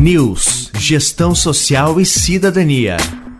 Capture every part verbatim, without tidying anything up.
News, Gestão Social e Cidadania.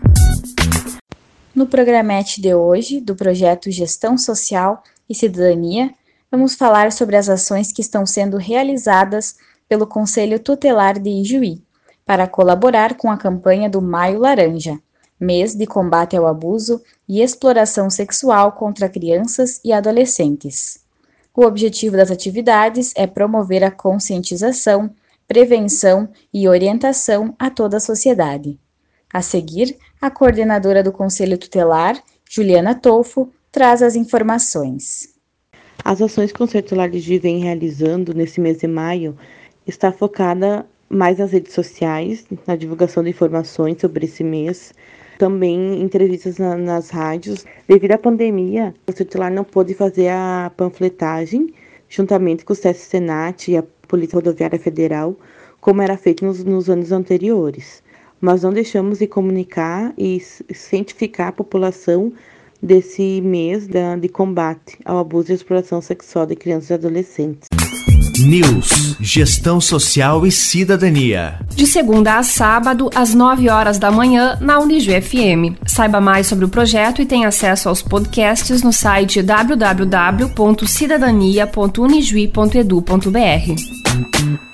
No programete de hoje, do projeto Gestão Social e Cidadania, vamos falar sobre as ações que estão sendo realizadas pelo Conselho Tutelar de Ijuí, para colaborar com a campanha do Maio Laranja, mês de combate ao abuso e exploração sexual contra crianças e adolescentes. O objetivo das atividades é promover a conscientização, prevenção e orientação a toda a sociedade. A seguir, a coordenadora do Conselho Tutelar, Juliana Tolfo, traz as informações. As ações que o Conselho Tutelar de Ijuí vem realizando nesse mês de maio está focada mais nas redes sociais, na divulgação de informações sobre esse mês, também entrevistas na, nas rádios. Devido à pandemia, o Conselho Tutelar não pôde fazer a panfletagem, juntamente com o SESC Senat e a Polícia Rodoviária Federal, como era feito nos, nos anos anteriores. Mas não deixamos de comunicar e cientificar a população desse mês da, de combate ao abuso e exploração sexual de crianças e adolescentes. News, Gestão Social e Cidadania. De segunda a sábado, às nove horas da manhã, na Unijuí F M. Saiba mais sobre o projeto e tenha acesso aos podcasts no site w w w ponto cidadania ponto unijuí ponto edu ponto b r.